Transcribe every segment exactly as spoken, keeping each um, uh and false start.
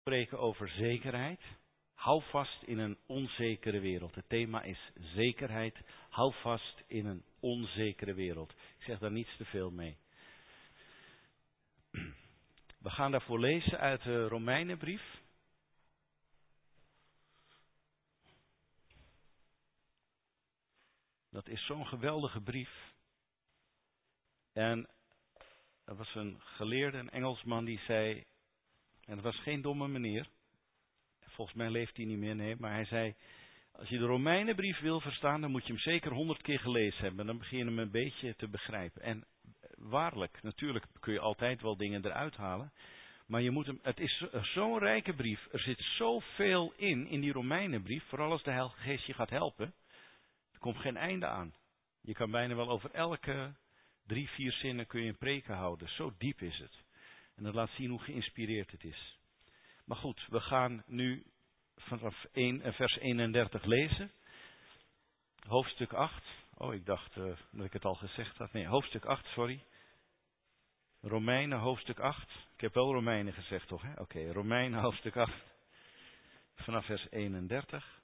Spreken over zekerheid. Hou vast in een onzekere wereld. Het thema is zekerheid. Hou vast in een onzekere wereld. Ik zeg daar niets te veel mee. We gaan daarvoor lezen uit de Romeinenbrief. Dat is zo'n geweldige brief. En er was een geleerde, een Engelsman, die zei, en dat was geen domme meneer, volgens mij leeft hij niet meer, nee, maar hij zei, als je de Romeinenbrief wil verstaan, dan moet je hem zeker honderd keer gelezen hebben. Dan begin je hem een beetje te begrijpen. En waarlijk, natuurlijk kun je altijd wel dingen eruit halen, maar je moet hem, het is zo'n rijke brief, er zit zoveel in, in die Romeinenbrief, vooral als de Heilige Geest je gaat helpen, er komt geen einde aan. Je kan bijna wel over elke drie, vier zinnen kun je een preken houden, zo diep is het. En dat laat zien hoe geïnspireerd het is. Maar goed, we gaan nu vanaf één, vers eenendertig lezen. Hoofdstuk acht. Oh, ik dacht uh, dat ik het al gezegd had. Nee, hoofdstuk acht, sorry. Romeinen, hoofdstuk acht. Ik heb wel Romeinen gezegd, toch? Oké, okay, Romeinen, hoofdstuk acht. Vanaf vers eenendertig.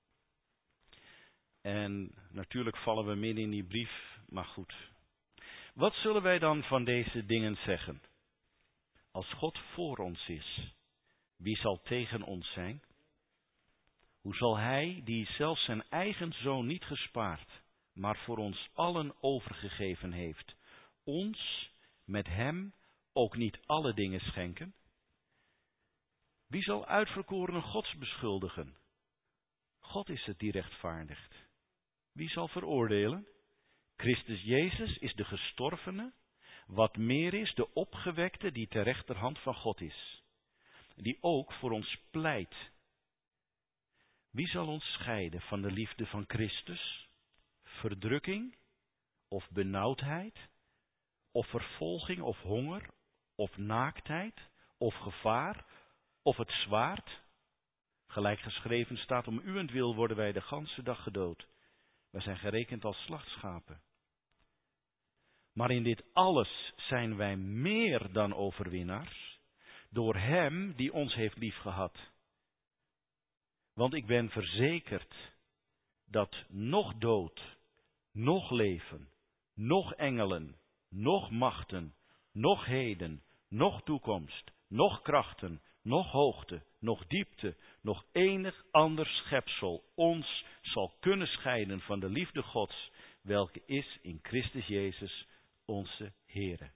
En natuurlijk vallen we midden in die brief, maar goed. Wat zullen wij dan van deze dingen zeggen? Als God voor ons is, wie zal tegen ons zijn? Hoe zal Hij, die zelfs zijn eigen zoon niet gespaard, maar voor ons allen overgegeven heeft, ons met Hem ook niet alle dingen schenken? Wie zal uitverkorene Gods beschuldigen? God is het die rechtvaardigt. Wie zal veroordelen? Christus Jezus is de gestorvene, wat meer is, de opgewekte die ter rechterhand van God is, die ook voor ons pleit. Wie zal ons scheiden van de liefde van Christus? Verdrukking of benauwdheid, of vervolging of honger, of naaktheid, of gevaar, of het zwaard? Gelijk geschreven staat, om uwentwil worden wij de ganse dag gedood. Wij zijn gerekend als slachtschapen. Maar in dit alles zijn wij meer dan overwinnaars, door Hem die ons heeft liefgehad. Want ik ben verzekerd dat nog dood, nog leven, nog engelen, nog machten, nog heden, nog toekomst, nog krachten, nog hoogte, nog diepte, nog enig ander schepsel ons zal kunnen scheiden van de liefde Gods, welke is in Christus Jezus onze Heere.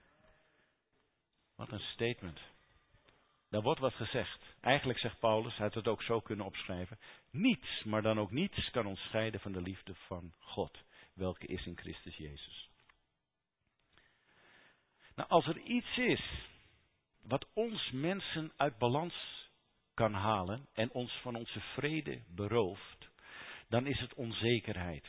Wat een statement. Daar wordt wat gezegd. Eigenlijk zegt Paulus, hij had het ook zo kunnen opschrijven, niets, maar dan ook niets kan ons scheiden van de liefde van God, welke is in Christus Jezus. Nou, als er iets is wat ons mensen uit balans kan halen en ons van onze vrede berooft, dan is het onzekerheid.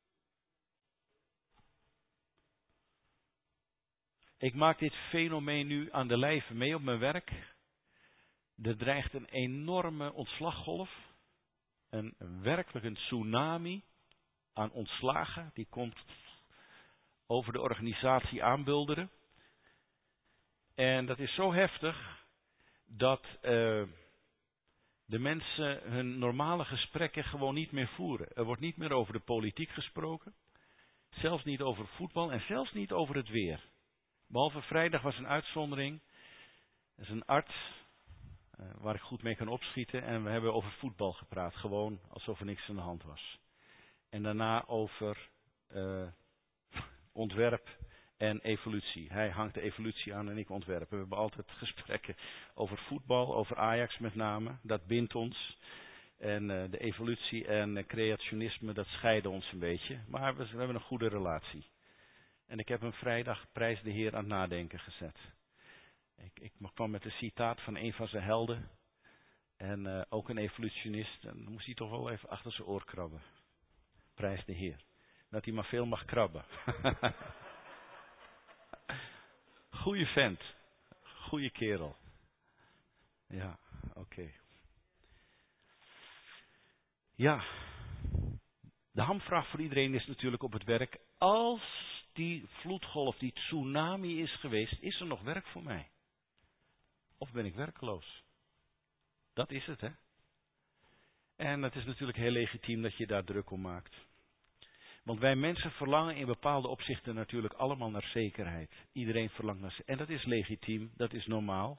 Ik maak dit fenomeen nu aan de lijve mee op mijn werk. Er dreigt een enorme ontslaggolf, een, een werkelijk een tsunami aan ontslagen. Die komt over de organisatie aanbulderen. En dat is zo heftig dat uh, de mensen hun normale gesprekken gewoon niet meer voeren. Er wordt niet meer over de politiek gesproken, zelfs niet over voetbal en zelfs niet over het weer. Behalve vrijdag was een uitzondering. Er is een arts uh, waar ik goed mee kan opschieten. En we hebben over voetbal gepraat. Gewoon alsof er niks aan de hand was. En daarna over uh, ontwerp en evolutie. Hij hangt de evolutie aan en ik ontwerp. We hebben altijd gesprekken over voetbal, over Ajax met name. Dat bindt ons. En uh, de evolutie en uh, creationisme, dat scheiden ons een beetje. Maar we, we hebben een goede relatie. En ik heb hem vrijdag, prijs de Heer, aan het nadenken gezet. Ik, ik kwam met een citaat van een van zijn helden. En uh, ook een evolutionist. En dan moest hij toch wel even achter zijn oor krabben. Prijs de Heer. Dat hij maar veel mag krabben. Goeie vent. Goeie kerel. Ja, oké. Okay. Ja. De hamvraag voor iedereen is natuurlijk op het werk. Als die vloedgolf, die tsunami is geweest, is er nog werk voor mij? Of ben ik werkloos? Dat is het, hè. En het is natuurlijk heel legitiem dat je daar druk om maakt. Want wij mensen verlangen in bepaalde opzichten natuurlijk allemaal naar zekerheid. Iedereen verlangt naar zekerheid. En dat is legitiem, dat is normaal.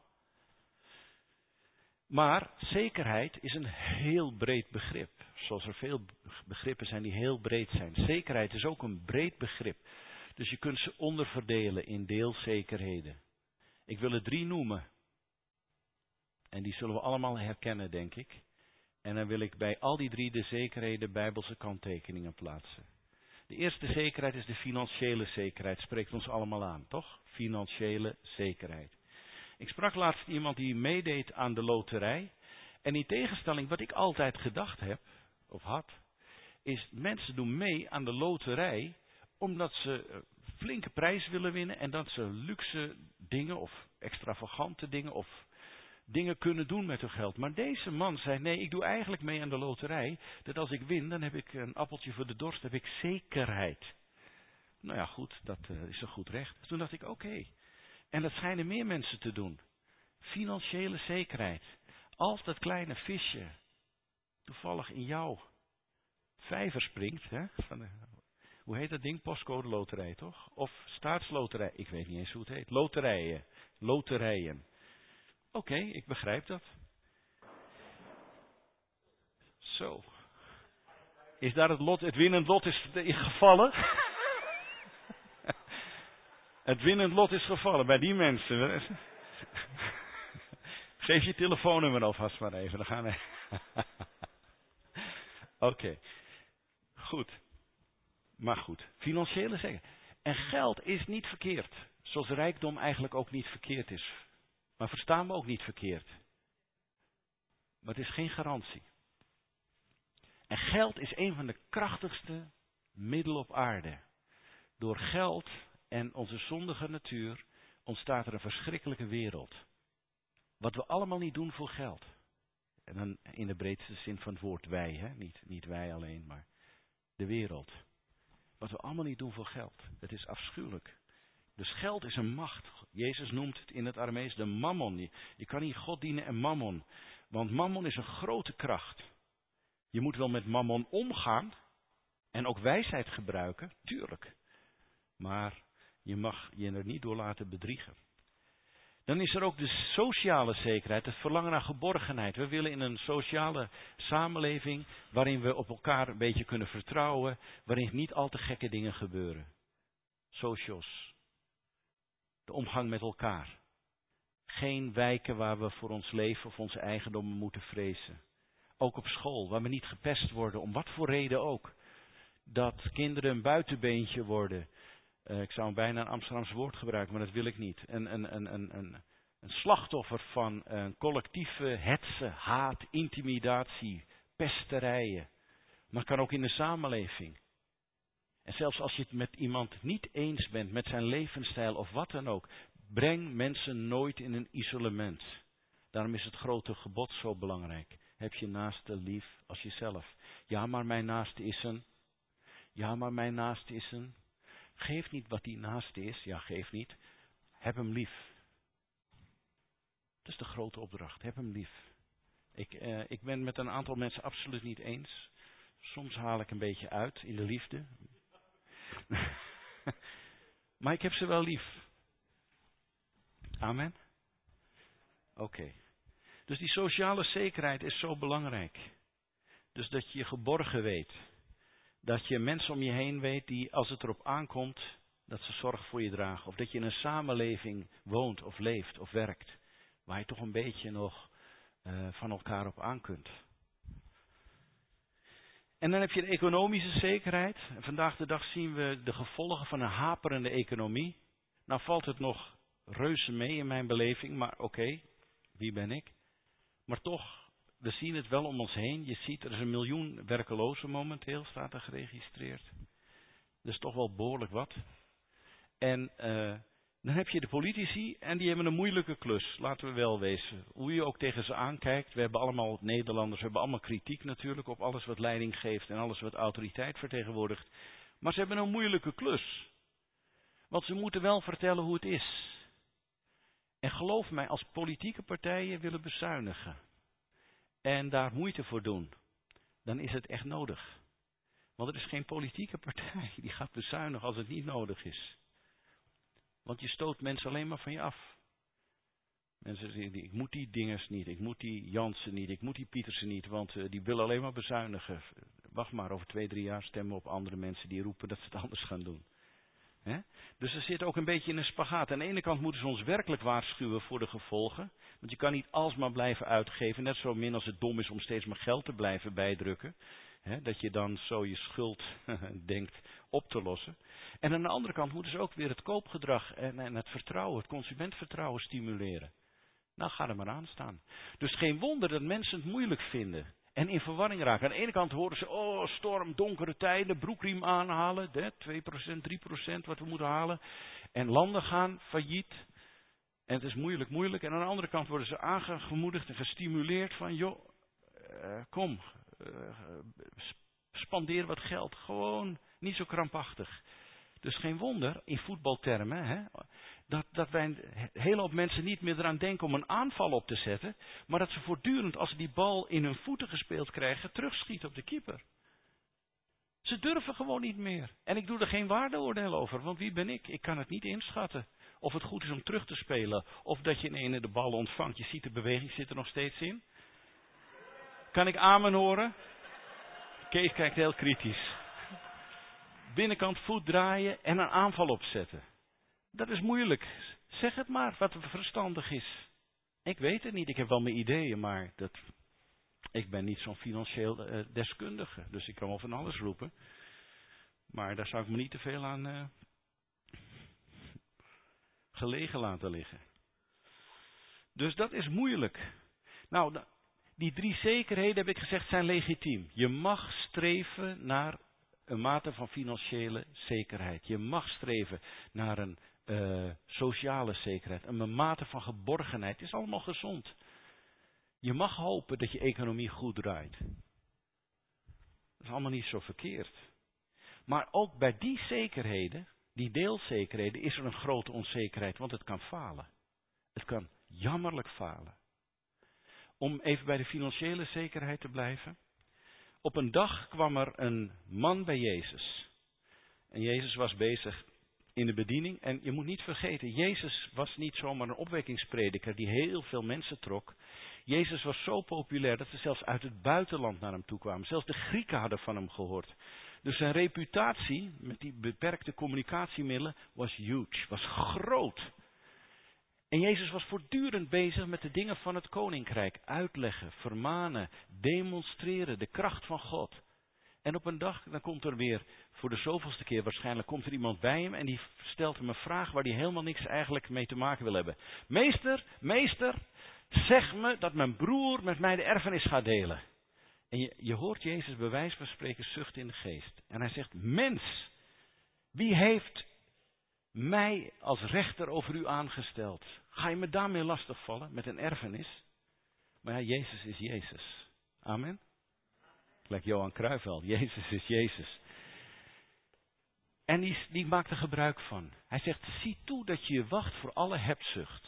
Maar zekerheid is een heel breed begrip. Zoals er veel begrippen zijn die heel breed zijn. Zekerheid is ook een breed begrip. Dus je kunt ze onderverdelen in deelzekerheden. Ik wil er drie noemen. En die zullen we allemaal herkennen, denk ik. En dan wil ik bij al die drie de zekerheden bijbelse kanttekeningen plaatsen. De eerste zekerheid is de financiële zekerheid. Spreekt ons allemaal aan, toch? Financiële zekerheid. Ik sprak laatst iemand die meedeed aan de loterij. En in tegenstelling wat ik altijd gedacht heb, of had, is mensen doen mee aan de loterij omdat ze flinke prijs willen winnen en dat ze luxe dingen of extravagante dingen of dingen kunnen doen met hun geld. Maar deze man zei, nee, ik doe eigenlijk mee aan de loterij, dat als ik win, dan heb ik een appeltje voor de dorst, heb ik zekerheid. Nou ja, goed, dat uh, is een goed recht. Toen dacht ik, oké. Okay. En dat schijnen meer mensen te doen. Financiële zekerheid. Als dat kleine visje toevallig in jouw vijver springt, hè, van de, hoe heet dat ding? Postcode loterij, toch? Of staatsloterij, ik weet niet eens hoe het heet. Loterijen. Loterijen. Oké, okay, ik begrijp dat. Zo. Is daar het lot, het winnend lot is gevallen? Het winnend lot is gevallen bij die mensen. Geef je telefoonnummer alvast maar even, dan gaan we. Oké, okay. Goed. Maar goed, financiële zekerheid. En geld is niet verkeerd. Zoals rijkdom eigenlijk ook niet verkeerd is. Maar verstaan we ook niet verkeerd. Maar het is geen garantie. En geld is een van de krachtigste middelen op aarde. Door geld en onze zondige natuur ontstaat er een verschrikkelijke wereld. Wat we allemaal niet doen voor geld. En dan in de breedste zin van het woord wij, hè? Niet, niet wij alleen, maar de wereld. Wat we allemaal niet doen voor geld. Het is afschuwelijk. Dus geld is een macht. Jezus noemt het in het Aramees de mammon. Je, je kan niet God dienen en mammon. Want mammon is een grote kracht. Je moet wel met mammon omgaan. En ook wijsheid gebruiken. Tuurlijk. Maar je mag je er niet door laten bedriegen. Dan is er ook de sociale zekerheid. Het verlangen naar geborgenheid. We willen in een sociale samenleving. Waarin we op elkaar een beetje kunnen vertrouwen. Waarin niet al te gekke dingen gebeuren. Socios. De omgang met elkaar. Geen wijken waar we voor ons leven of onze eigendommen moeten vrezen. Ook op school, waar we niet gepest worden, om wat voor reden ook. Dat kinderen een buitenbeentje worden. Uh, ik zou bijna een Amsterdams woord gebruiken, maar dat wil ik niet. Een, een, een, een, een, een slachtoffer van een collectieve hetze, haat, intimidatie, pesterijen. Maar kan ook in de samenleving. En zelfs als je het met iemand niet eens bent, met zijn levensstijl of wat dan ook, breng mensen nooit in een isolement. Daarom is het grote gebod zo belangrijk. Heb je naaste lief als jezelf. Ja, maar mijn naaste is een. Ja, maar mijn naaste is een. Geef niet wat die naaste is. Ja, geef niet. Heb hem lief. Dat is de grote opdracht. Heb hem lief. Ik, eh, ik ben met een aantal mensen absoluut niet eens. Soms haal ik een beetje uit in de liefde. Maar ik heb ze wel lief. Amen. Oké. Okay. Dus die sociale zekerheid is zo belangrijk. Dus dat je je geborgen weet. Dat je mensen om je heen weet die, als het erop aankomt, dat ze zorg voor je dragen. Of dat je in een samenleving woont of leeft of werkt. Waar je toch een beetje nog uh, van elkaar op aan kunt. En dan heb je de economische zekerheid. En vandaag de dag zien we de gevolgen van een haperende economie. Nou valt het nog reuze mee in mijn beleving, maar oké, okay, wie ben ik? Maar toch, we zien het wel om ons heen. Je ziet, er is een miljoen werkelozen momenteel, staat er geregistreerd. Dus toch wel behoorlijk wat. En uh, dan heb je de politici en die hebben een moeilijke klus, laten we wel wezen. Hoe je ook tegen ze aankijkt, we hebben allemaal Nederlanders, we hebben allemaal kritiek natuurlijk op alles wat leiding geeft en alles wat autoriteit vertegenwoordigt. Maar ze hebben een moeilijke klus. Want ze moeten wel vertellen hoe het is. En geloof mij, als politieke partijen willen bezuinigen en daar moeite voor doen, dan is het echt nodig. Want er is geen politieke partij die gaat bezuinigen als het niet nodig is. Want je stoot mensen alleen maar van je af. Mensen zeggen, ik moet die Dingers niet, ik moet die Jansen niet, ik moet die Pietersen niet, want uh, die willen alleen maar bezuinigen. Wacht maar, over twee, drie jaar stemmen op andere mensen die roepen dat ze het anders gaan doen. He? Dus er zit ook een beetje in een spagaat. Aan de ene kant moeten ze ons werkelijk waarschuwen voor de gevolgen. Want je kan niet alsmaar blijven uitgeven, net zo min als het dom is om steeds maar geld te blijven bijdrukken. He? Dat je dan zo je schuld denkt op te lossen. En aan de andere kant moeten ze ook weer het koopgedrag en, en het vertrouwen, het consumentvertrouwen stimuleren. Nou, ga er maar aan staan. Dus geen wonder dat mensen het moeilijk vinden en in verwarring raken. Aan de ene kant horen ze, oh, storm, donkere tijden, broekriem aanhalen, hè, twee procent, drie procent wat we moeten halen. En landen gaan failliet. En het is moeilijk, moeilijk. En aan de andere kant worden ze aangemoedigd en gestimuleerd van, joh, uh, kom, uh, spandeer wat geld. Gewoon niet zo krampachtig. Dus geen wonder, in voetbaltermen, hè, dat, dat wij een hele hoop mensen niet meer eraan denken om een aanval op te zetten. Maar dat ze voortdurend, als ze die bal in hun voeten gespeeld krijgen, terugschieten op de keeper. Ze durven gewoon niet meer. En ik doe er geen waardeoordeel over, want wie ben ik? Ik kan het niet inschatten. Of het goed is om terug te spelen, of dat je in ene de bal ontvangt. Je ziet de beweging zit er nog steeds in. Kan ik amen horen? Kees kijkt heel kritisch. Binnenkant voet draaien en een aanval opzetten. Dat is moeilijk. Zeg het maar, wat verstandig is. Ik weet het niet, ik heb wel mijn ideeën, maar dat, ik ben niet zo'n financieel uh, deskundige. Dus ik kan wel van alles roepen. Maar daar zou ik me niet te veel aan uh, gelegen laten liggen. Dus dat is moeilijk. Nou, die drie zekerheden, heb ik gezegd, zijn legitiem. Je mag streven naar een mate van financiële zekerheid. Je mag streven naar een uh, sociale zekerheid. Een mate van geborgenheid. Het is allemaal gezond. Je mag hopen dat je economie goed draait. Dat is allemaal niet zo verkeerd. Maar ook bij die zekerheden, die deelzekerheden, is er een grote onzekerheid. Want het kan falen. Het kan jammerlijk falen. Om even bij de financiële zekerheid te blijven. Op een dag kwam er een man bij Jezus. En Jezus was bezig in de bediening. En je moet niet vergeten, Jezus was niet zomaar een opwekkingsprediker die heel veel mensen trok. Jezus was zo populair dat ze zelfs uit het buitenland naar hem toe kwamen. Zelfs de Grieken hadden van hem gehoord. Dus zijn reputatie met die beperkte communicatiemiddelen was huge, was groot. En Jezus was voortdurend bezig met de dingen van het koninkrijk. Uitleggen, vermanen, demonstreren, de kracht van God. En op een dag, dan komt er weer, voor de zoveelste keer waarschijnlijk, komt er iemand bij hem en die stelt hem een vraag waar hij helemaal niks eigenlijk mee te maken wil hebben. Meester, meester, zeg me dat mijn broer met mij de erfenis gaat delen. En je, je hoort Jezus bij wijze van spreken zuchten in de geest. En hij zegt, mens, wie heeft mij als rechter over u aangesteld? Ga je me daarmee lastigvallen met een erfenis? Maar ja, Jezus is Jezus. Amen. Lijkt Johan Cruijff wel. Jezus is Jezus. En die, die maakt er gebruik van. Hij zegt, zie toe dat je je wacht voor alle hebzucht.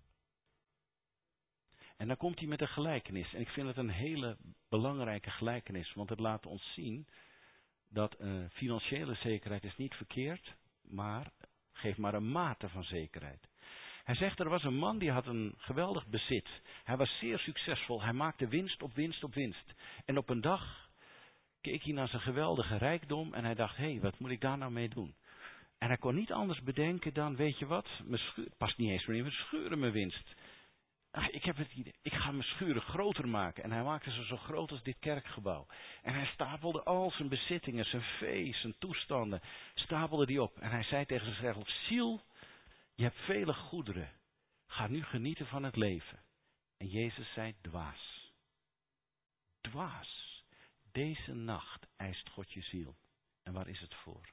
En dan komt hij met een gelijkenis. En ik vind het een hele belangrijke gelijkenis. Want het laat ons zien dat uh, financiële zekerheid is niet verkeerd. Maar geeft maar een mate van zekerheid. Hij zegt, er was een man die had een geweldig bezit. Hij was zeer succesvol. Hij maakte winst op winst op winst. En op een dag keek hij naar zijn geweldige rijkdom en hij dacht, hé, hey, wat moet ik daar nou mee doen? En hij kon niet anders bedenken dan, weet je wat, mijn schuur, past niet eens meer in mijn schuren mijn winst. Ach, ik heb het idee, ik ga mijn schuren groter maken. En hij maakte ze zo groot als dit kerkgebouw. En hij stapelde al zijn bezittingen, zijn vee, zijn toestanden, stapelde die op. En hij zei tegen zichzelf, ziel, je hebt vele goederen. Ga nu genieten van het leven. En Jezus zei, dwaas. Dwaas. Deze nacht eist God je ziel. En waar is het voor?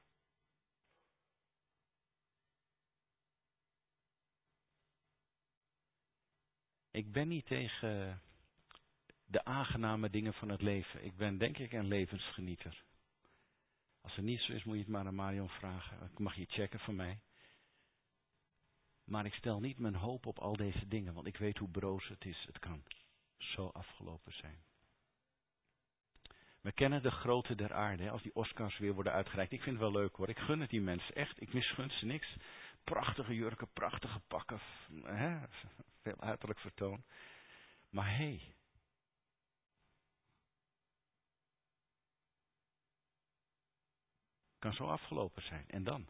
Ik ben niet tegen de aangename dingen van het leven. Ik ben denk ik een levensgenieter. Als het niet zo is, moet je het maar aan Marion vragen. Ik mag je checken van mij. Maar ik stel niet mijn hoop op al deze dingen, want ik weet hoe broos het is. Het kan zo afgelopen zijn. We kennen de grootte der aarde, hè, als die Oscars weer worden uitgereikt. Ik vind het wel leuk hoor, ik gun het die mensen echt, ik misgun ze niks. Prachtige jurken, prachtige pakken, hè, veel uiterlijk vertoon. Maar hé, hey, kan zo afgelopen zijn. En dan?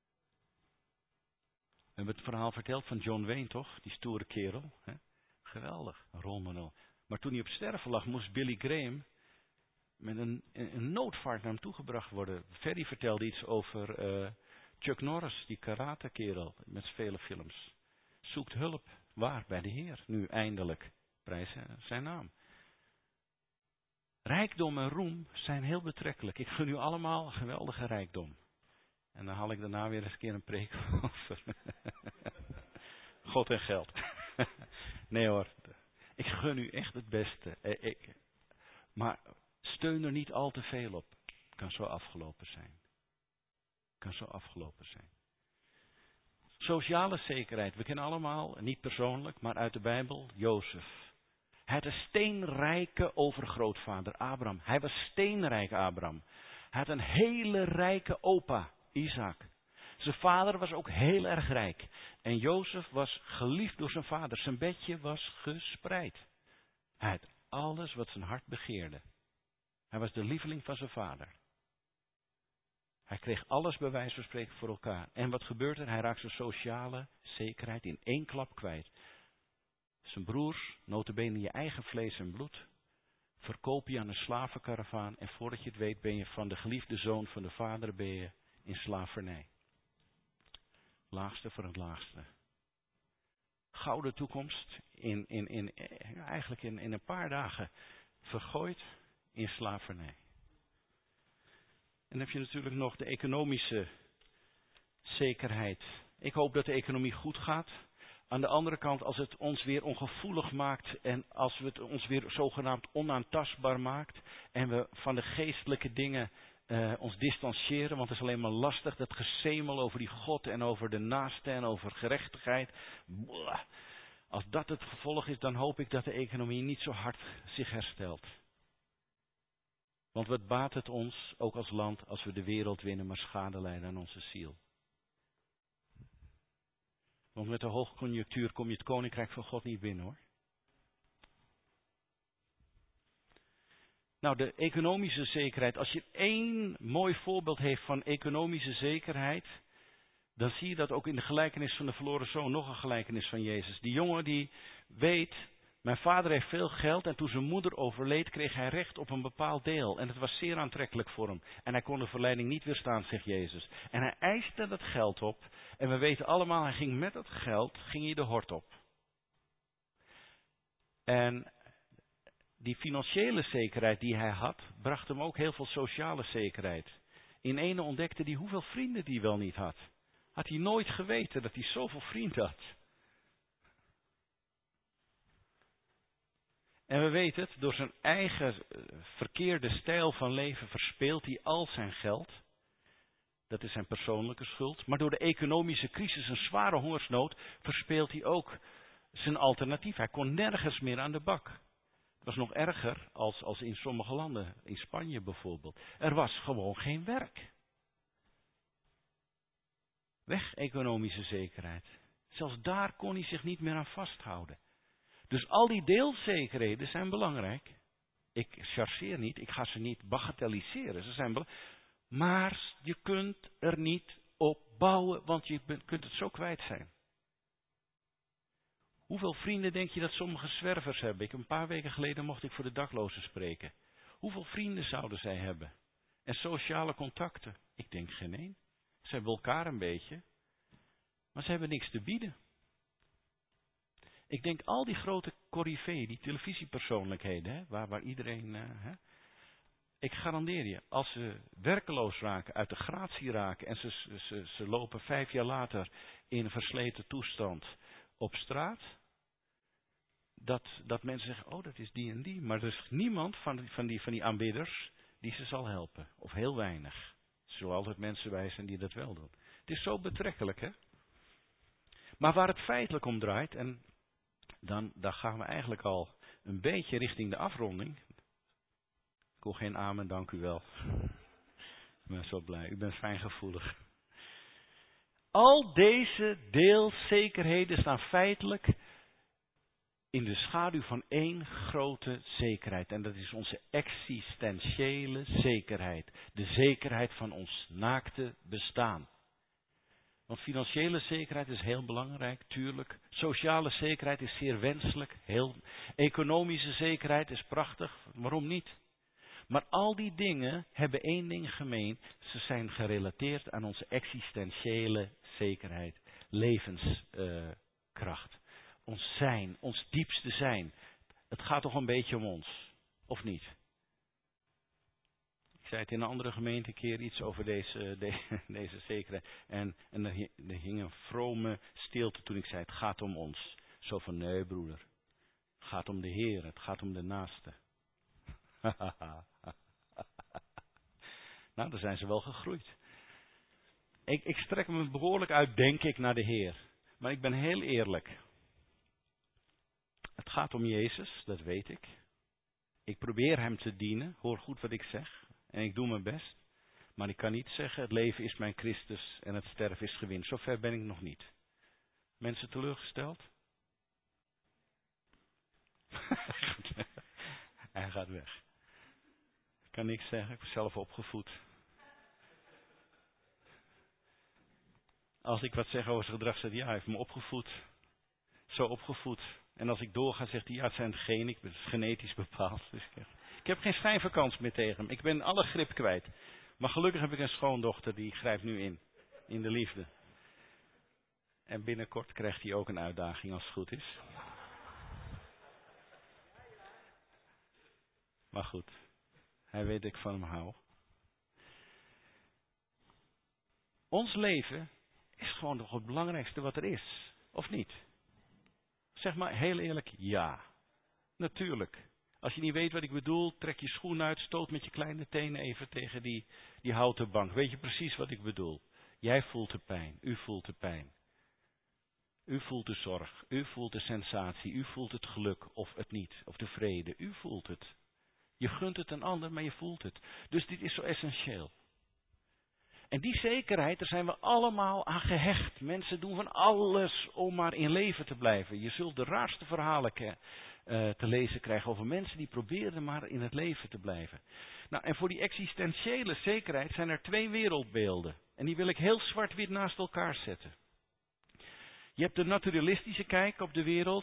We hebben het verhaal verteld van John Wayne toch, die stoere kerel. Hè? Geweldig, een rolmodel. Maar toen hij op sterven lag, moest Billy Graham met een, een noodvaart naar hem toegebracht worden. Ferry vertelde iets over uh, Chuck Norris, die karate-kerel met vele films. Zoekt hulp, waar? Bij de Heer. Nu eindelijk, prijs zijn naam. Rijkdom en roem zijn heel betrekkelijk. Ik gun u allemaal een geweldige rijkdom. En dan haal ik daarna weer eens een keer een preek over. God en geld. Nee hoor, ik gun u echt het beste. Ik, maar steun er niet al te veel op. Het kan zo afgelopen zijn. Het kan zo afgelopen zijn. Sociale zekerheid. We kennen allemaal, niet persoonlijk, maar uit de Bijbel, Jozef. Hij had een steenrijke overgrootvader, Abraham. Hij was steenrijk, Abraham. Hij had een hele rijke opa, Isaac. Zijn vader was ook heel erg rijk. En Jozef was geliefd door zijn vader. Zijn bedje was gespreid. Hij had alles wat zijn hart begeerde. Hij was de lieveling van zijn vader. Hij kreeg alles bij wijze van spreken voor elkaar. En wat gebeurt er? Hij raakt zijn sociale zekerheid in één klap kwijt. Zijn broers, nota bene je eigen vlees en bloed, verkoop je aan een slavenkaravaan. En voordat je het weet ben je van de geliefde zoon van de vader ben je in slavernij. Laagste voor het laagste. Gouden toekomst in, in, in, eigenlijk in, in een paar dagen vergooid in slavernij. En dan heb je natuurlijk nog de economische zekerheid. Ik hoop dat de economie goed gaat. Aan de andere kant, als het ons weer ongevoelig maakt en als het ons weer zogenaamd onaantastbaar maakt en we van de geestelijke dingen uh, ons distancieren, want het is alleen maar lastig, dat gezemel over die God en over de naaste en over gerechtigheid. Blah. Als dat het gevolg is, dan hoop ik dat de economie niet zo hard zich herstelt. Want wat baat het ons, ook als land, als we de wereld winnen, maar schade lijden aan onze ziel. Want met de hoogconjunctuur kom je het koninkrijk van God niet binnen hoor. Nou, de economische zekerheid. Als je één mooi voorbeeld heeft van economische zekerheid, dan zie je dat ook in de gelijkenis van de verloren zoon, nog een gelijkenis van Jezus. Die jongen die weet, mijn vader heeft veel geld en toen zijn moeder overleed kreeg hij recht op een bepaald deel. En het was zeer aantrekkelijk voor hem. En hij kon de verleiding niet weerstaan, zegt Jezus. En hij eiste dat geld op. En we weten allemaal, hij ging met dat geld, ging hij de hort op. En die financiële zekerheid die hij had, bracht hem ook heel veel sociale zekerheid. In ene ontdekte hij hoeveel vrienden hij wel niet had. Had hij nooit geweten dat hij zoveel vrienden had. En we weten het, door zijn eigen verkeerde stijl van leven verspeelt hij al zijn geld. Dat is zijn persoonlijke schuld. Maar door de economische crisis, een zware hongersnood, verspeelt hij ook zijn alternatief. Hij kon nergens meer aan de bak. Het was nog erger als, als in sommige landen, in Spanje bijvoorbeeld. Er was gewoon geen werk. Weg economische zekerheid. Zelfs daar kon hij zich niet meer aan vasthouden. Dus al die deelzekerheden zijn belangrijk. Ik chargeer niet, ik ga ze niet bagatelliseren. Ze zijn belangrijk. Maar je kunt er niet op bouwen, want je kunt het zo kwijt zijn. Hoeveel vrienden denk je dat sommige zwervers hebben? Ik, een paar weken geleden mocht ik voor de daklozen spreken. Hoeveel vrienden zouden zij hebben? En sociale contacten? Ik denk geen één. Ze hebben elkaar een beetje, maar ze hebben niks te bieden. Ik denk al die grote coryfeeën, die televisiepersoonlijkheden, hè, waar, waar iedereen... Uh, hè, ik garandeer je, als ze werkeloos raken, uit de gratie raken en ze, ze, ze lopen vijf jaar later in een versleten toestand op straat, dat, dat mensen zeggen, oh dat is die en die. Maar er is niemand van, van, die, van die aanbidders die ze zal helpen. Of heel weinig. Er zullen altijd mensen bij zijn die dat wel doen. Het is zo betrekkelijk, hè. Maar waar het feitelijk om draait, en dan, dan gaan we eigenlijk al een beetje richting de afronding. Ik hoor geen amen, dank u wel. Ik ben zo blij, u bent fijngevoelig. Al deze deelzekerheden staan feitelijk in de schaduw van één grote zekerheid. En dat is onze existentiële zekerheid. De zekerheid van ons naakte bestaan. Want financiële zekerheid is heel belangrijk, tuurlijk. Sociale zekerheid is zeer wenselijk. Heel... Economische zekerheid is prachtig, waarom niet? Maar al die dingen hebben één ding gemeen. Ze zijn gerelateerd aan onze existentiële zekerheid. Levenskracht. Uh, ons zijn, ons diepste zijn. Het gaat toch een beetje om ons, of niet? Ik zei het in een andere gemeente een keer iets over deze, de, deze zekerheid. En, en er, er hing een vrome stilte toen ik zei, het gaat om ons. Zo van, nee broeder, het gaat om de Heer, het gaat om de naaste. Nou, daar zijn ze wel gegroeid. Ik, ik strek me behoorlijk uit, denk ik, naar de Heer. Maar ik ben heel eerlijk. Het gaat om Jezus, dat weet ik. Ik probeer hem te dienen, hoor goed wat ik zeg. En ik doe mijn best. Maar ik kan niet zeggen, het leven is mijn Christus en het sterven is gewin. Zover ben ik nog niet. Mensen teleurgesteld? Hij gaat weg. Ik kan niks zeggen, ik ben zelf opgevoed. Als ik wat zeg over zijn gedrag, zegt hij, ja, hij heeft me opgevoed. Zo opgevoed. En als ik doorga, zegt hij, ja, het zijn de genen, ik ben genetisch bepaald. Dus ik, heb, ik heb geen schijnvakantie meer tegen hem. Ik ben alle grip kwijt. Maar gelukkig heb ik een schoondochter, die grijpt nu in. In de liefde. En binnenkort krijgt hij ook een uitdaging, als het goed is. Maar goed, hij weet dat ik van hem hou. Ons leven is gewoon toch het belangrijkste wat er is. Of niet? Zeg maar heel eerlijk, ja. Natuurlijk. Als je niet weet wat ik bedoel, trek je schoen uit, stoot met je kleine tenen even tegen die, die houten bank. Weet je precies wat ik bedoel? Jij voelt de pijn, u voelt de pijn. U voelt de zorg, u voelt de sensatie, u voelt het geluk of het niet, of de vrede. U voelt het. Je gunt het een ander, maar je voelt het. Dus dit is zo essentieel. En die zekerheid, daar zijn we allemaal aan gehecht. Mensen doen van alles om maar in leven te blijven. Je zult de raarste verhalen ke- uh, te lezen krijgen over mensen die proberen maar in het leven te blijven. Nou, en voor die existentiële zekerheid zijn er twee wereldbeelden. En die wil ik heel zwart-wit naast elkaar zetten. Je hebt de naturalistische kijk op de wereld.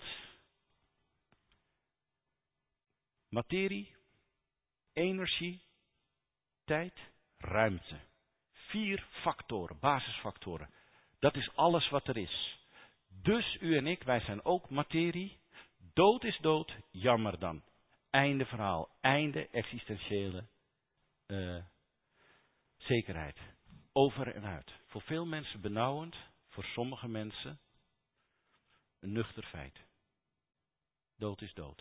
Materie, energie, tijd, ruimte. Vier factoren, basisfactoren. Dat is alles wat er is. Dus u en ik, wij zijn ook materie. Dood is dood, jammer dan. Einde verhaal, einde existentiële uh, zekerheid. Over en uit. Voor veel mensen benauwend, voor sommige mensen een nuchter feit. Dood is dood.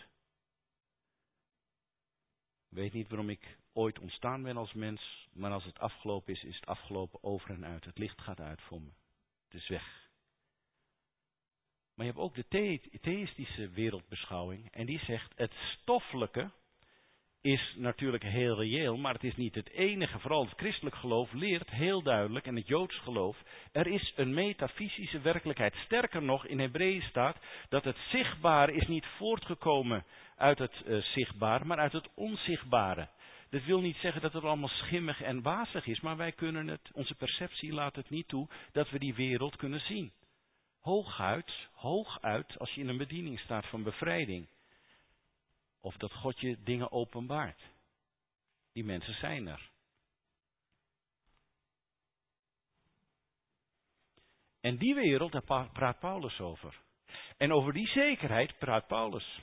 Ik weet niet waarom ik ooit ontstaan ben als mens, maar als het afgelopen is, is het afgelopen over en uit. Het licht gaat uit voor me. Het is weg. Maar je hebt ook de the- theïstische wereldbeschouwing en die zegt het stoffelijke is natuurlijk heel reëel, maar het is niet het enige. Vooral het christelijk geloof leert heel duidelijk, en het Joods geloof, er is een metafysische werkelijkheid. Sterker nog, in Hebreeën staat dat het zichtbare is niet voortgekomen uit het uh, zichtbare, maar uit het onzichtbare. Dat wil niet zeggen dat het allemaal schimmig en wazig is, maar wij kunnen het, onze perceptie laat het niet toe dat we die wereld kunnen zien. Hooguit, hooguit, als je in een bediening staat van bevrijding. Of dat God je dingen openbaart. Die mensen zijn er. En die wereld, daar praat Paulus over. En over die zekerheid praat Paulus.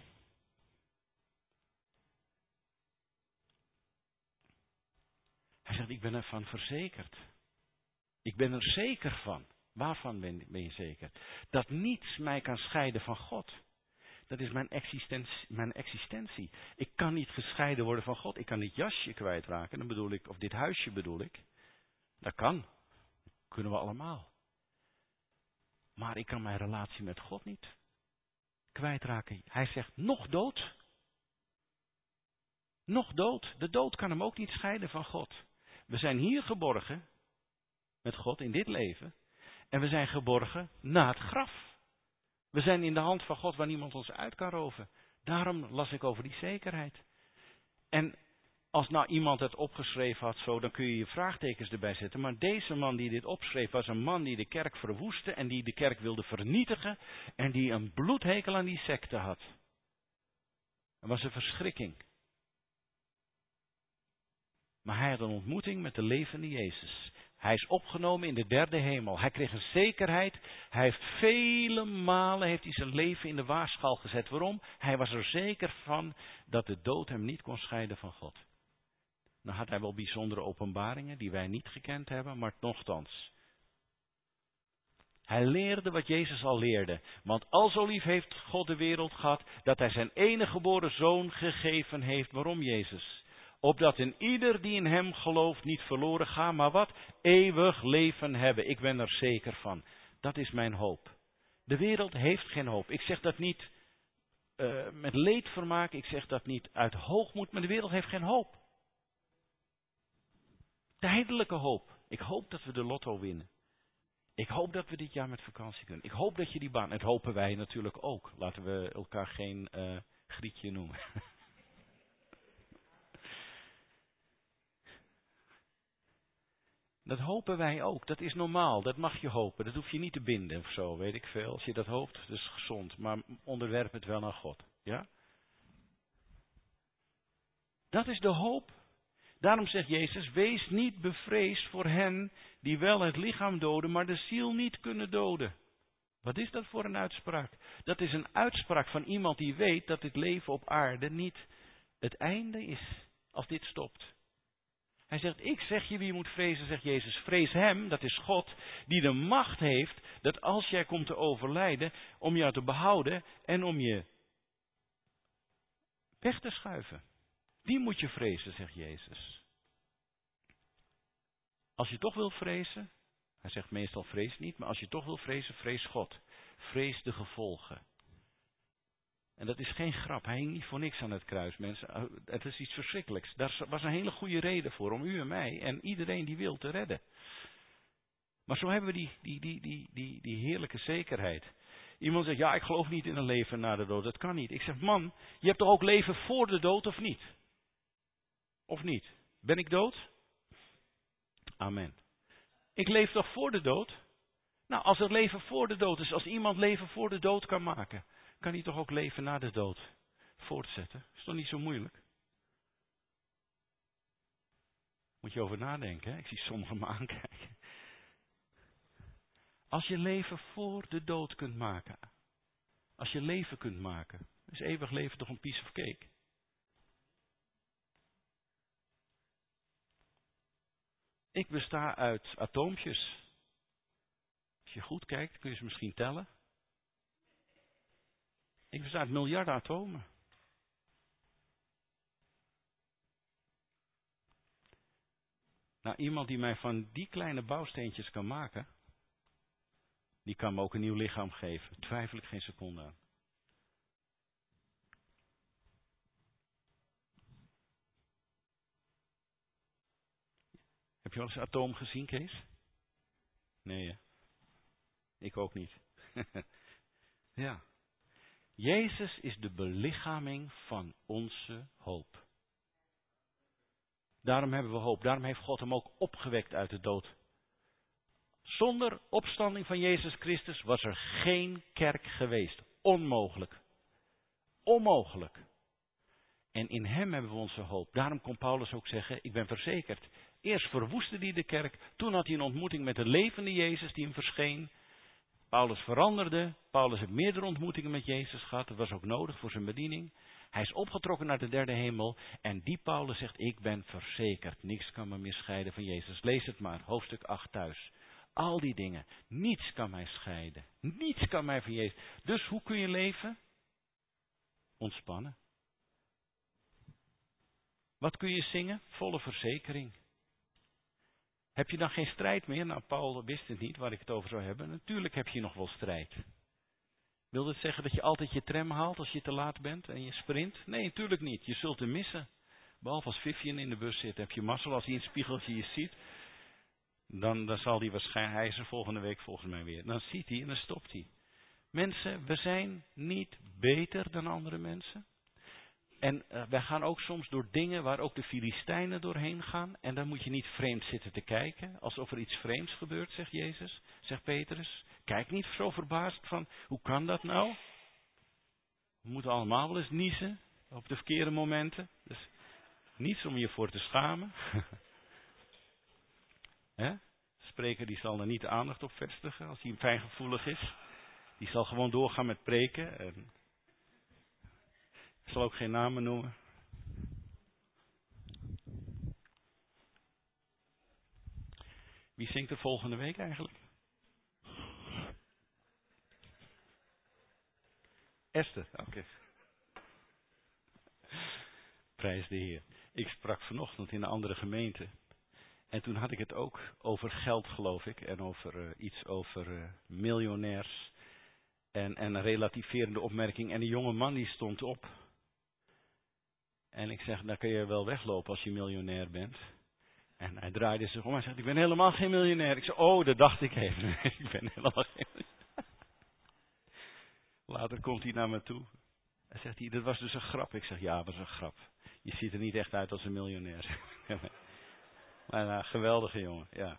Hij zegt, ik ben ervan verzekerd. Ik ben er zeker van. Waarvan ben, ben je zeker? Dat niets mij kan scheiden van God. Dat is mijn existentie, mijn existentie. Ik kan niet gescheiden worden van God. Ik kan dit jasje kwijtraken, dan bedoel ik, of dit huisje bedoel ik. Dat kan. Dat kunnen we allemaal. Maar ik kan mijn relatie met God niet kwijtraken. Hij zegt, nog dood, Nog dood. De dood kan hem ook niet scheiden van God. We zijn hier geborgen met God in dit leven. En we zijn geborgen na het graf. We zijn in de hand van God waar niemand ons uit kan roven. Daarom las ik over die zekerheid. En als nou iemand het opgeschreven had zo, dan kun je je vraagtekens erbij zetten. Maar deze man die dit opschreef was een man die de kerk verwoestte en die de kerk wilde vernietigen. En die een bloedhekel aan die secte had. Dat was een verschrikking. Maar hij had een ontmoeting met de levende Jezus. Hij is opgenomen in de derde hemel. Hij kreeg een zekerheid. Hij heeft vele malen heeft hij zijn leven in de waagschaal gezet. Waarom? Hij was er zeker van dat de dood hem niet kon scheiden van God. Nou had hij wel bijzondere openbaringen die wij niet gekend hebben, maar nochtans. Hij leerde wat Jezus al leerde. Want al zo lief heeft God de wereld gehad, dat hij zijn enige geboren zoon gegeven heeft. Waarom Jezus? Opdat in ieder die in hem gelooft niet verloren gaat, maar wat? Eeuwig leven hebben. Ik ben er zeker van. Dat is mijn hoop. De wereld heeft geen hoop. Ik zeg dat niet uh, met leedvermaak. Ik zeg dat niet uit hoogmoed. Maar de wereld heeft geen hoop. Tijdelijke hoop. Ik hoop dat we de lotto winnen. Ik hoop dat we dit jaar met vakantie kunnen. Ik hoop dat je die baan... Het hopen wij natuurlijk ook. Laten we elkaar geen uh, grietje noemen. Dat hopen wij ook. Dat is normaal. Dat mag je hopen. Dat hoef je niet te binden of zo. Weet ik veel. Als je dat hoopt, dat is gezond. Maar onderwerp het wel aan God. Ja? Dat is de hoop. Daarom zegt Jezus, wees niet bevreesd voor hen die wel het lichaam doden, maar de ziel niet kunnen doden. Wat is dat voor een uitspraak? Dat is een uitspraak van iemand die weet dat dit leven op aarde niet het einde is als dit stopt. Hij zegt, ik zeg je wie je moet vrezen, zegt Jezus. Vrees hem, dat is God, die de macht heeft dat als jij komt te overlijden, om jou te behouden en om je weg te schuiven. Die moet je vrezen, zegt Jezus. Als je toch wil vrezen, hij zegt meestal vrees niet, maar als je toch wil vrezen, vrees God. Vrees de gevolgen. En dat is geen grap, hij hing niet voor niks aan het kruis, mensen. Het is iets verschrikkelijks. Daar was een hele goede reden voor, om u en mij en iedereen die wil te redden. Maar zo hebben we die, die, die, die, die, die heerlijke zekerheid. Iemand zegt, ja, ik geloof niet in een leven na de dood. Dat kan niet. Ik zeg, man, je hebt toch ook leven voor de dood of niet? Of niet? Ben ik dood? Amen. Ik leef toch voor de dood? Nou, als er leven voor de dood is, als iemand leven voor de dood kan maken, kan hij toch ook leven na de dood voortzetten? Is toch niet zo moeilijk? Moet je over nadenken, hè? Ik zie sommigen me aankijken. Als je leven voor de dood kunt maken, als je leven kunt maken, is eeuwig leven toch een piece of cake? Ik besta uit atoompjes. Als je goed kijkt, kun je ze misschien tellen. Ik besta uit miljarden atomen. Nou, iemand die mij van die kleine bouwsteentjes kan maken, die kan me ook een nieuw lichaam geven. Daar twijfel ik geen seconde aan. Heb je wel eens een atoom gezien, Kees? Nee, hè? Ik ook niet. Ja. Jezus is de belichaming van onze hoop. Daarom hebben we hoop. Daarom heeft God hem ook opgewekt uit de dood. Zonder opstanding van Jezus Christus was er geen kerk geweest. Onmogelijk. Onmogelijk. En in hem hebben we onze hoop. Daarom kon Paulus ook zeggen, ik ben verzekerd. Eerst verwoestte hij de kerk. Toen had hij een ontmoeting met de levende Jezus die hem verscheen. Paulus veranderde. Paulus heeft meerdere ontmoetingen met Jezus gehad. Dat was ook nodig voor zijn bediening. Hij is opgetrokken naar de derde hemel. En die Paulus zegt, ik ben verzekerd. Niks kan me meer scheiden van Jezus. Lees het maar, hoofdstuk acht thuis. Al die dingen. Niets kan mij scheiden. Niets kan mij van Jezus. Dus hoe kun je leven? Ontspannen. Wat kun je zingen? Volle verzekering. Heb je dan geen strijd meer? Nou, Paul wist het niet waar ik het over zou hebben. Natuurlijk heb je nog wel strijd. Wil dat zeggen dat je altijd je tram haalt als je te laat bent en je sprint? Nee, natuurlijk niet. Je zult hem missen. Behalve als Vivian in de bus zit, heb je mazzel. Als hij in het spiegeltje je ziet, dan, dan zal hij waarschijnlijk, hij is er volgende week volgens mij weer. Dan ziet hij en dan stopt hij. Mensen, we zijn niet beter dan andere mensen. En uh, wij gaan ook soms door dingen waar ook de Filistijnen doorheen gaan. En dan moet je niet vreemd zitten te kijken, alsof er iets vreemds gebeurt, zegt Jezus, zegt Petrus. Kijk niet zo verbaasd van, hoe kan dat nou? We moeten allemaal wel eens niezen, op de verkeerde momenten. Dus niets om je voor te schamen. Hè? De spreker die zal er niet de aandacht op vestigen als hij fijngevoelig is. Die zal gewoon doorgaan met preken. En ik zal ook geen namen noemen. Wie zingt er volgende week eigenlijk? Esther, oké. Okay. Prijs de Heer. Ik sprak vanochtend in een andere gemeente. En toen had ik het ook over geld, geloof ik. En over uh, iets over uh, miljonairs. En, en een relativerende opmerking. En een jonge man die stond op. En ik zeg, dan kun je wel weglopen als je miljonair bent. En hij draaide zich om en zegt, ik ben helemaal geen miljonair. Ik zeg, oh, dat dacht ik even. Ik ben helemaal geen miljonair. Later komt hij naar me toe. Hij zegt, hij, dat was dus een grap. Ik zeg, ja, dat was een grap. Je ziet er niet echt uit als een miljonair. Maar nou, geweldige jongen, ja.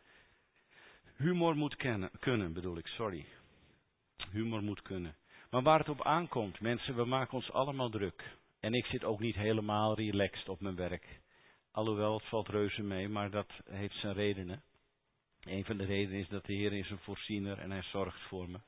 Humor moet kennen, kunnen, bedoel ik, sorry. Humor moet kunnen. Maar waar het op aankomt, mensen, we maken ons allemaal druk. En ik zit ook niet helemaal relaxed op mijn werk. Alhoewel, het valt reuze mee, maar dat heeft zijn redenen. Een van de redenen is dat de Heer is een voorziener en hij zorgt voor me.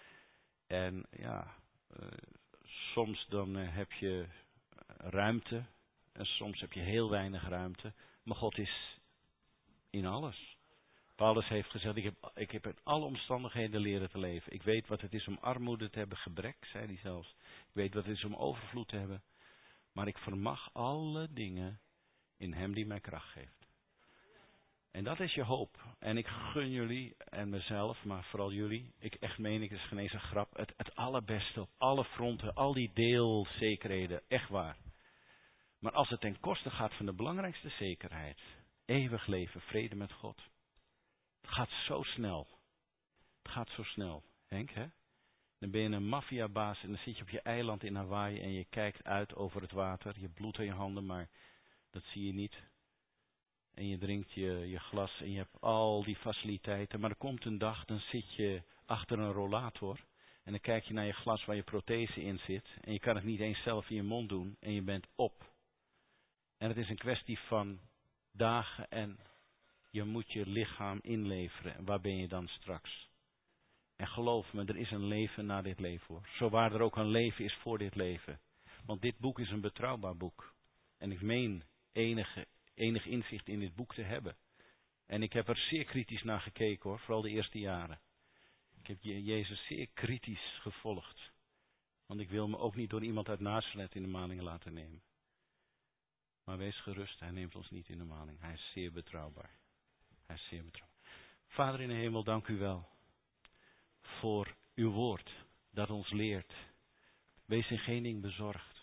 En ja, uh, soms dan uh, heb je ruimte en soms heb je heel weinig ruimte. Maar God is in alles. Paulus heeft gezegd, ik heb, ik heb in alle omstandigheden leren te leven. Ik weet wat het is om armoede te hebben, gebrek, zei hij zelfs. Ik weet wat het is om overvloed te hebben. Maar ik vermag alle dingen in hem die mij kracht geeft. En dat is je hoop. En ik gun jullie en mezelf, maar vooral jullie. Ik echt meen, ik is geen eens een grap. Het, het allerbeste op alle fronten, al die deelzekerheden, echt waar. Maar als het ten koste gaat van de belangrijkste zekerheid, eeuwig leven, vrede met God. Het gaat zo snel. Het gaat zo snel, Henk, hè? Dan ben je een maffiabaas en dan zit je op je eiland in Hawaii en je kijkt uit over het water. Je hebt bloed aan je handen, maar dat zie je niet. En je drinkt je, je glas en je hebt al die faciliteiten. Maar er komt een dag, dan zit je achter een rollator. En dan kijk je naar je glas waar je prothese in zit. En je kan het niet eens zelf in je mond doen. En je bent op. En het is een kwestie van dagen en je moet je lichaam inleveren. En waar ben je dan straks? En geloof me, er is een leven na dit leven hoor. Zowaar er ook een leven is voor dit leven. Want dit boek is een betrouwbaar boek. En ik meen enige, enig inzicht in dit boek te hebben. En ik heb er zeer kritisch naar gekeken hoor, vooral de eerste jaren. Ik heb Jezus zeer kritisch gevolgd. Want ik wil me ook niet door iemand uit Nazareth in de maling laten nemen. Maar wees gerust, hij neemt ons niet in de maling. Hij is zeer betrouwbaar. Hij is zeer betrouwbaar. Vader in de hemel, dank u wel. Voor uw woord dat ons leert. Wees in geen ding bezorgd.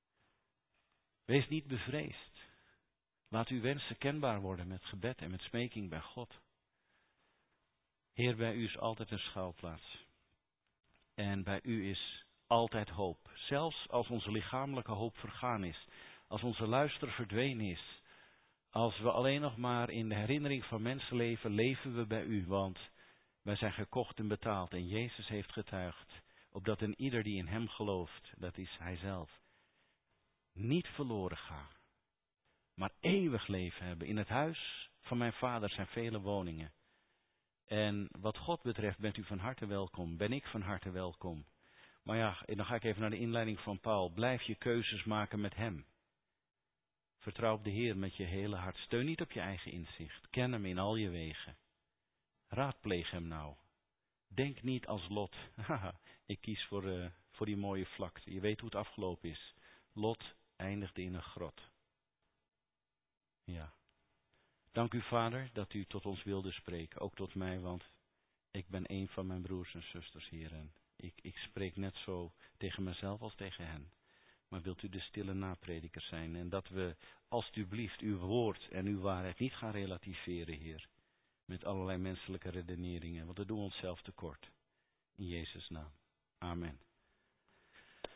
Wees niet bevreesd. Laat uw wensen kenbaar worden met gebed en met smeking bij God. Heer, bij u is altijd een schuilplaats. En bij u is altijd hoop. Zelfs als onze lichamelijke hoop vergaan is. Als onze luister verdwenen is. Als we alleen nog maar in de herinnering van mensen leven, leven we bij u. Want wij zijn gekocht en betaald. En Jezus heeft getuigd. Opdat een ieder die in hem gelooft, dat is hij zelf, niet verloren gaat. Maar eeuwig leven hebben. In het huis van mijn vader zijn vele woningen. En wat God betreft bent u van harte welkom. Ben ik van harte welkom. Maar ja, dan ga ik even naar de inleiding van Paul. Blijf je keuzes maken met hem. Vertrouw op de Heer met je hele hart. Steun niet op je eigen inzicht. Ken hem in al je wegen. Raadpleeg hem nou. Denk niet als Lot. Haha, ik kies voor, uh, voor die mooie vlakte. Je weet hoe het afgelopen is. Lot eindigde in een grot. Ja. Dank u Vader dat u tot ons wilde spreken. Ook tot mij, want ik ben een van mijn broers en zusters hier. En ik, ik spreek net zo tegen mezelf als tegen hen. Maar wilt u de stille naprediker zijn. En dat we alstublieft uw woord en uw waarheid niet gaan relativeren, Heer. Met allerlei menselijke redeneringen. Want dat doen we onszelf tekort. In Jezus' naam. Amen.